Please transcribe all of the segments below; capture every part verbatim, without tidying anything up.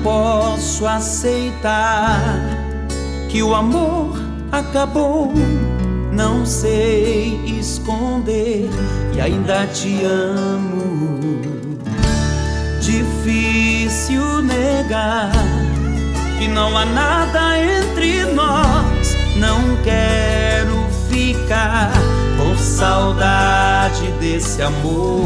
posso aceitar que o amor acabou. Não sei esconder e ainda te amo. Difícil negar que não há nada entre nós. Não quero ficar com saudade desse amor.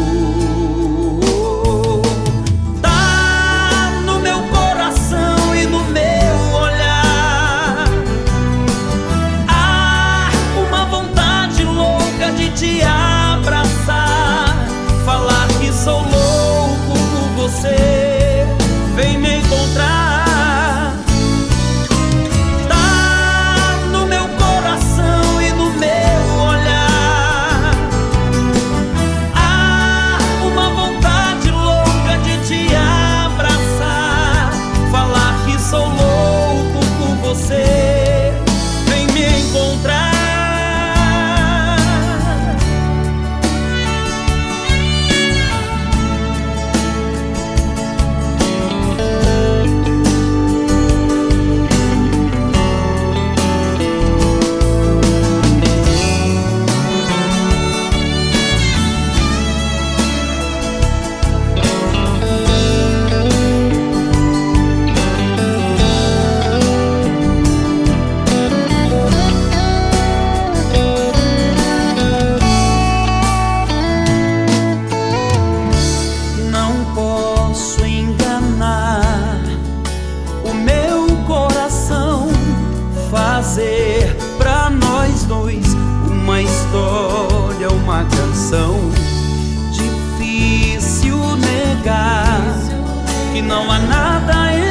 Tá no meu coração e no meu olhar. Há uma vontade louca de te abraçar, falar que sou louco por você. Vem me encontrar. Fazer pra nós dois uma história, uma canção. Difícil negar que não há nada entre